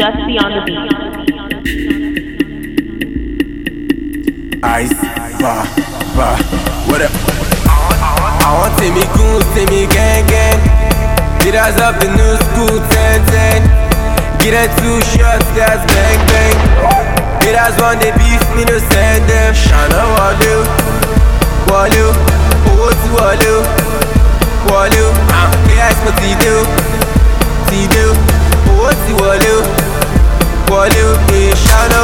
Justy on the beat. Ice, what up? I want to me goons, to me gang. Get us up the new school, 10. Get us 2 shots, that's bang. Get us one, they beef me, no send them. Shana Walu, Walu. Guys, what he do? What's he Walu? Shana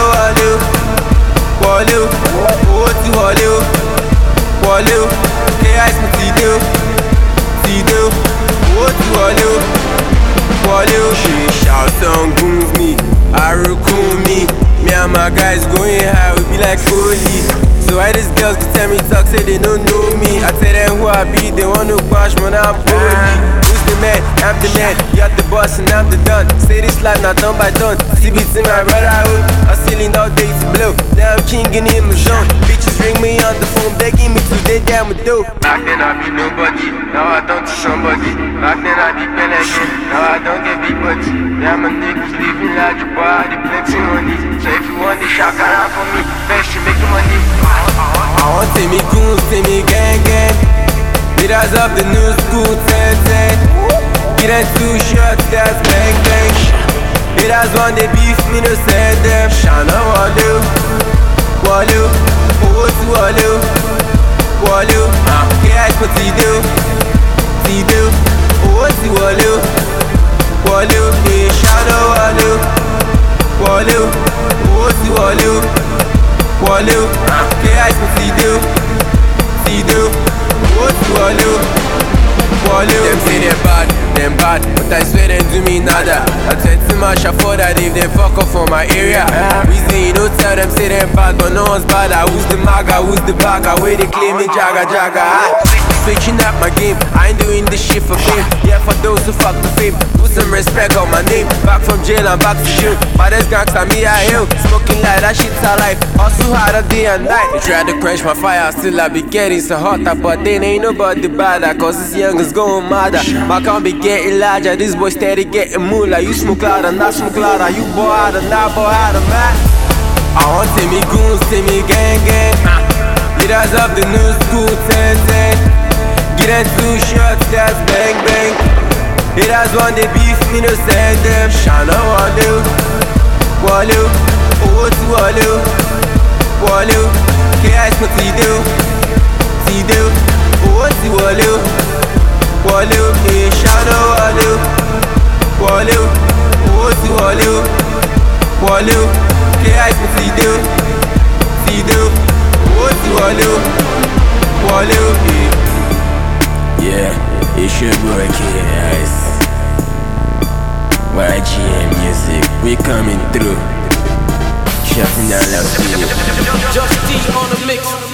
Walu, what's he Walu? Guys, what he do? What's he Walu? She shouts on goons me, Aruku me. Me and my guys going high, we be like holy. So why these girls can tell me talk, say they don't know me. I tell them who I be, they want to bash, man, I'm holy. Who's the man? I'm the man. You're the boss and I'm the done. Say this life not done by done. CBT my brotherhood, I'm stealing all day to blow. Now I'm king in the zone. Bitches ring me on the phone, begging me to they down with dope. Back then I be nobody, now I don't to somebody. Back then I be Pelican, now I don't get big body. Yeah, my niggas living like a body, plenty money. So if you want the shakara for me, best you make the money. I want to me goons, to me gang. Get us up the new school, 10. Get us 2 shots, that's bang. Get us one, they beef me, no send them. Shana Walu, what's Walu? Guys, what he do? What's he Walu? Shana Walu, what's he Walu? Guys, what he do? What's he Walu? Them say them bad, but I swear they do me nada. I tell too much, I for that if they fuck off from my area. Reason you don't tell them say them bad, but no one's bad. Who's the maga, who's the bagger? Where they claim me jaga. Switching up my game, I ain't doing this shit for fame. Yeah, for those who fuck the fame, put some respect on my name. Back from jail and back to you. Baddest gangsta me I hail. Smoking like that shit's alive. Hustle harder day and night. They try to quench my fire, still I be getting so hotter. But then ain't nobody badder, cause this youngers going madder. My can't be getting larger, this boy steady getting moolah. You smoke louder, not smoke louder. You boy harder, not boy harder, man. I want to me goons, to me gang. Get us up the new school, 10. Get us 2 shots, that's bang. Get us one, they beef me, no send them. Shana Walu, what's Walu? Guys, what he do? What's he Walu? Shana Walu, what's he Walu? Guys, what he do? What's he Walu? Yeah, it's your boy KS. YGM music, we coming through. Shutting down loud. Justy on the mix.